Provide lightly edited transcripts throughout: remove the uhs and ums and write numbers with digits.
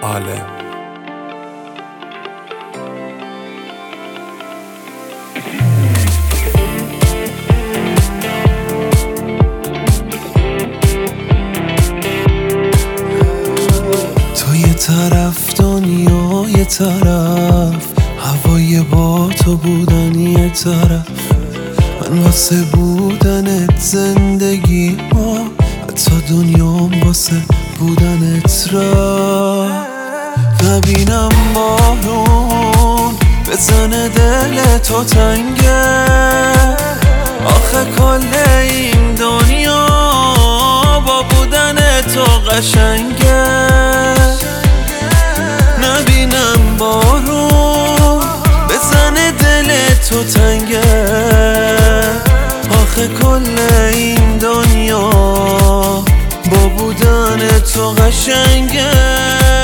عالم. تو یه طرف دنیا یه طرف، هوای با تو بودن یه طرف، من واسه بودنت زندگی ما، حتی دنیام واسه بودنت را. نبینم بارون بزنه دل تو تنگه، آخه کل این دنیا با بودن تو قشنگه. نبینم بارون بزنه دل تو تنگه، آخه کل این دنیا با بودن تو قشنگه.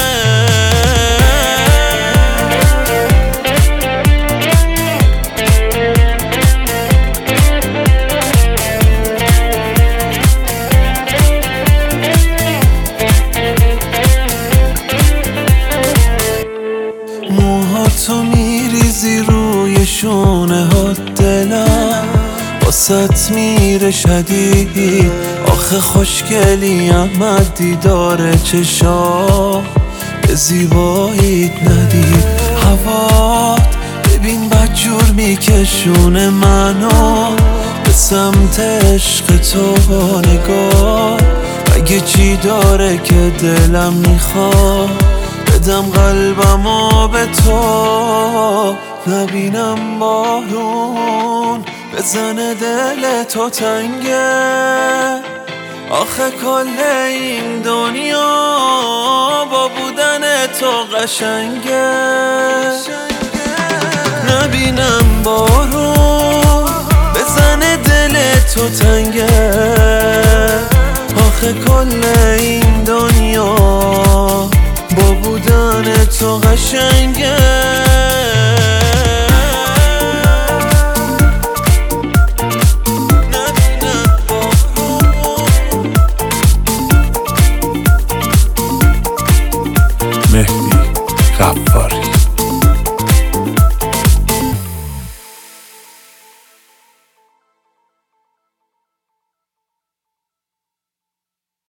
موهاتو میریزی روی شونه ها، دلم واسط میره شدید، آخه خوشگلیم از دیدار چشا به زیباییت ندید. هوات ببین بدجور میکشونه منو به سمت عشق تو، با نگاه اگه چی داره که دلم میخواد بدم قلبمو به تو. نبینم بارون بزنه دل تو تنگه، آخه کل این دنیا با بودن تو قشنگه. نبینم بارون بزنه دل تو تنگه، آخه کل این دنیا با بودن تو قشنگه. مهدی غفاری.